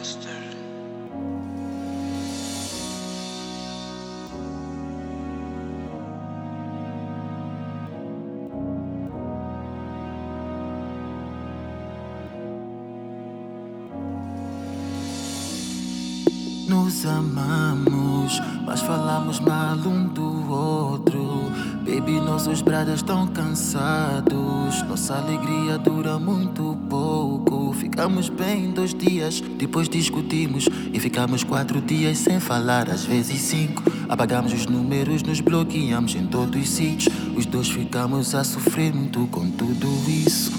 Nos amamos, mas falamos mal um do outro. Baby, nossos bradas estão cansados. Nossa alegria dura muito pouco. Ficamos bem 2 dias, depois discutimos e ficamos 4 dias sem falar, às vezes 5. Apagamos os números, nos bloqueamos em todos os sítios. Os dois ficamos a sofrer muito com tudo isso.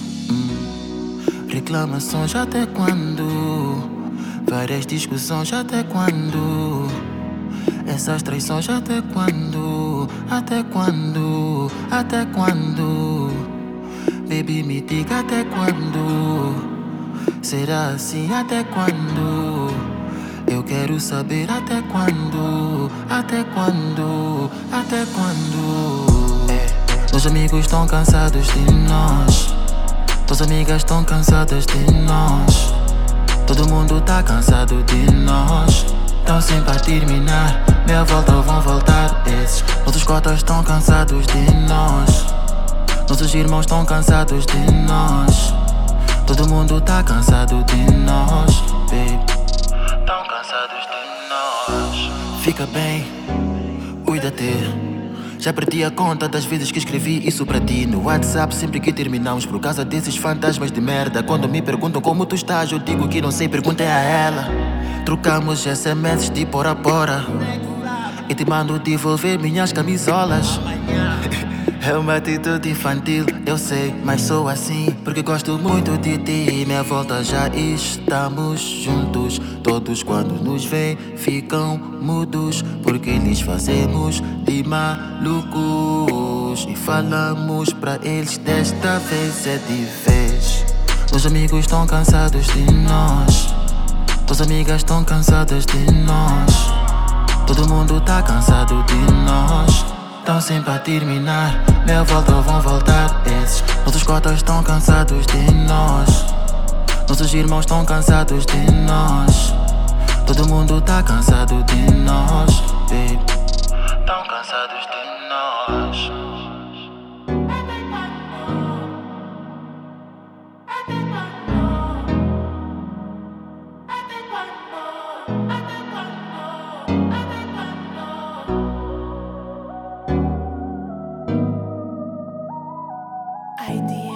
Reclamações até quando? Várias discussões até quando? Essas traições até quando? Até quando? Até quando? Baby, me diga até quando? Será assim até quando? Eu quero saber até quando? Até quando? Até quando? Meus amigos estão cansados de nós. Tuas amigas estão cansadas de nós. Todo mundo tá cansado de nós. Tão sempre a terminar. Meia volta vão voltar esses. Nossos cotas estão cansados de nós. Nossos irmãos estão cansados de nós. Todo mundo tá cansado de nós, baby. Tão cansados de nós. Fica bem, cuida-te. Já perdi a conta das vezes que escrevi isso pra ti no WhatsApp sempre que terminamos por causa desses fantasmas de merda. Quando me perguntam como tu estás, eu digo que não sei, perguntem a ela. Trocamos SMS de pora a pora e te mando devolver minhas camisolas. É uma atitude infantil, eu sei, mas sou assim porque gosto muito de ti. Minha volta já estamos juntos. Todos quando nos veem ficam mudos, porque lhes fazemos de malucos e falamos pra eles desta vez é de vez. Meus amigos estão cansados de nós. Tuas amigas estão cansadas de nós. Todo mundo tá cansado de nós. Tão sempre a terminar. Meia volta vão voltar esses. Nossos cotas estão cansados de nós. Nossos irmãos estão cansados de nós. Todo mundo tá cansado de nós, baby. Tão cansados de nós. Idea.